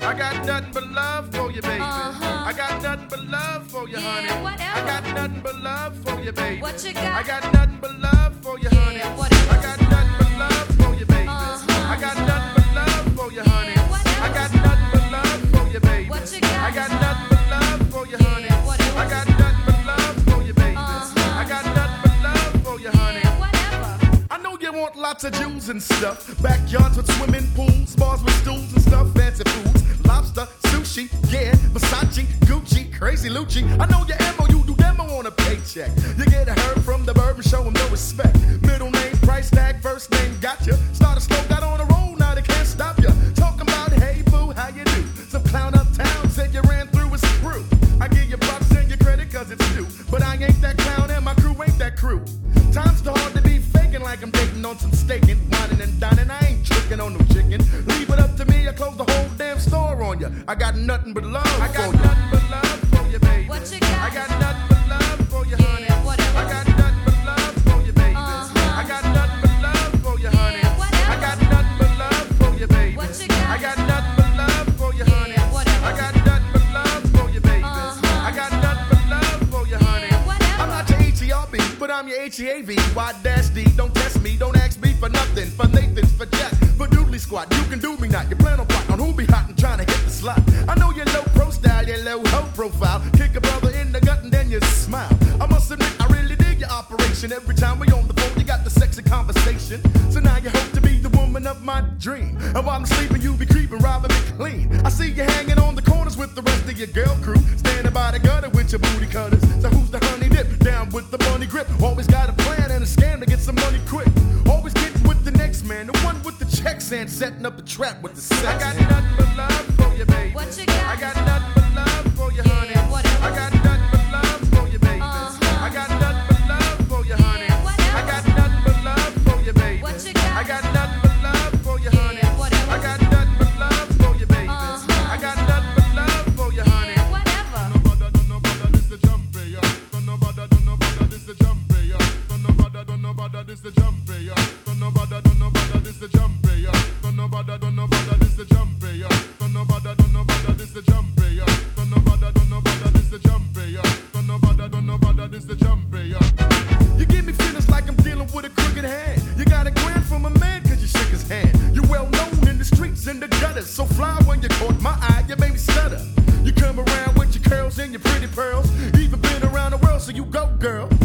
I got nothing but love for you, baby. I got nothing but love for you, honey. Whatever. I got nothing but love for you, baby. What you got? I got nothing but love for you, honey. Whatever. I got nothing but love for you, baby. I got nothing but love for you, honey. Whatever. I got nothing but love for you, baby. What you got? I got nothing but love for you, honey. Whatever. I got nothing but love for you, baby. I got nothing but love for you, honey. Whatever. I know you want lots of Jews and stuff. Backyards with swimming pools, bars with stools and stuff, fancy foods, lobster, sushi, yeah, Versace, Gucci, crazy Lucci. I know your ammo, you do demo on a paycheck. You get a herb from the bourbon, show him no respect. Middle name, price tag, first name, gotcha. Started slow, got on a roll, now they can't stop ya. Talking about, hey boo, how you do? Some clown uptown said you ran through his crew. I give you props and your credit cause it's due. But I ain't that clown and my crew ain't that crew. Time's too hard to be faking like I'm dating on some staking, whining and dining. I ain't tricking on no chicken. Leave it up to me, I close the whole damn store on you. I got nothing but love for you. I got nothing but love for you, baby. What you got? I got nothing but love for you, honey. Whatever. I got nothing but love for you, baby. I got nothing but love for you, honey. Whatever. I got nothing but love for you, baby. What you got? I got nothing but love for you, honey. Whatever. I got nothing but love for you, baby. I got nothing but love for you, honey. Whatever. I'm not your H-E-R-B, but I'm your H-E-A-V. Y-D, don't test me, don't ask me for nothing. For Nathan's, for Jack, for Doodly Squad. You can do me not. You plan on plotting on who be hot and trying to hit the slot. I know your low pro style, your low hoe profile. Kick a brother in the gut and then you smile. I must admit, I really dig your operation. Every time we on the phone, you got the sexy conversation. So now you hope to be the woman of my dream. And while I'm sleeping, you be creeping, robbing me clean. I see you hanging on the corners with the rest of your girl crew. Standing by the gutter with your booty cutters. So who's the honey dip? Down with the bunny grip. Always got a plan and a scam to get some money quick. Always getting with the next man, the one with the checks and setting up a trap with the sex. I got nothing but love for you, baby. What you got? I got nothing but love for you, honey. Whatever. I got nothing but love for you, baby. I got nothing but love for you, honey. I got nothing but love for you, baby. What you got? I got nothing but love for you, honey. Whatever. I got nothing but love for you, baby. I got nothing but love for you, honey. Whatever. Don't nobody, this the jumpy, yeah. Don't nobody, this the jumpy, yeah. Don't nobody, this the jumpy, yeah. Don't nobody, this the jumpy, yeah. Don't nobody, this the jumpy, yeah. Don't nobody, this the jumpy, yeah. Don't nobody, this the jumpy, yeah. Don't nobody, this the jumpy, yeah. You give me feelings like I'm dealing with a crooked hand. You got a grand from a man cause you shook his hand. You're well known in the streets, in the gutters. So fly when you caught my eye, you made me stutter. You come around with your curls and your pretty pearls. Even been around the world, so you go, girl.